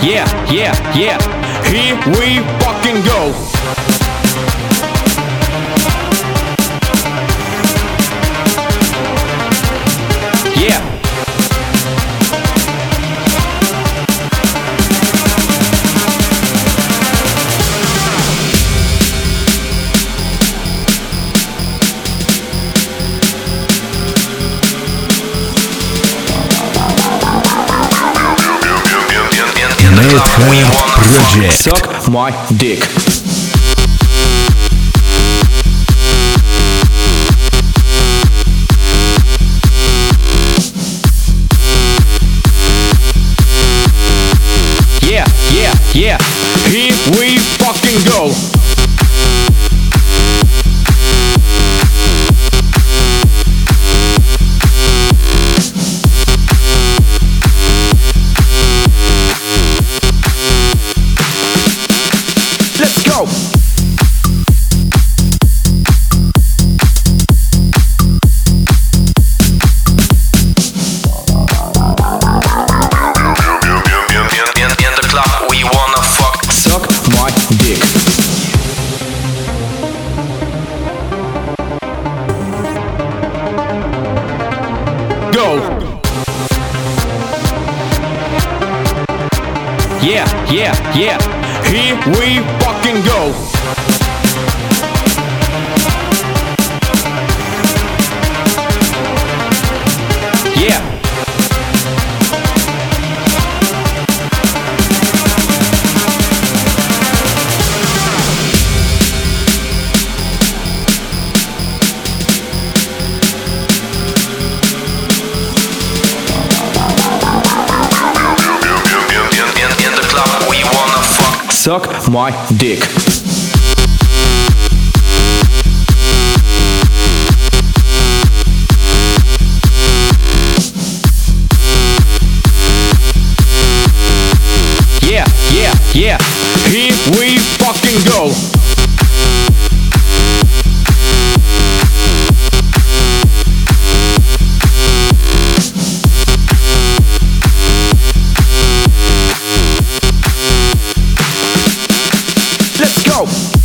yeah, yeah, yeah. Here we fucking go. Yeah. Madhead Project. Suck my dick. Yeah, yeah, yeah. Here we fucking go. Let's go. In the club, we wanna fuck. Suck my dick. Go. Yeah, yeah, yeah. Here we fucking go. Yeah. In the club, we wanna fuck. Suck my dick. Yeah, yeah, yeah. Here we fucking go. Let's go.